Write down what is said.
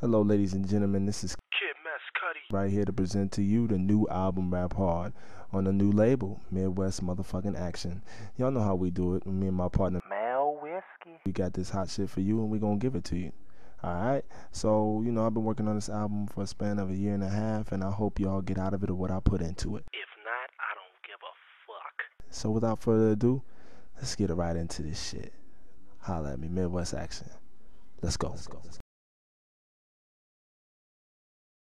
Hello, ladies and gentlemen. This is Kid Mess Cuddy right here to present to you the new album Rap Hard on the new label, Midwest Motherfucking Action. Y'all know how we do it. Me and my partner, Mel Whiskey. we got this hot shit for you, and we gonna give it to you. Alright? So, I've been working on this album for a span of 1.5 years, and I hope y'all get out of it what I put into it. If not, I don't give a fuck. So without further ado, let's get right into this shit. Holla at me, Midwest Action. Let's go.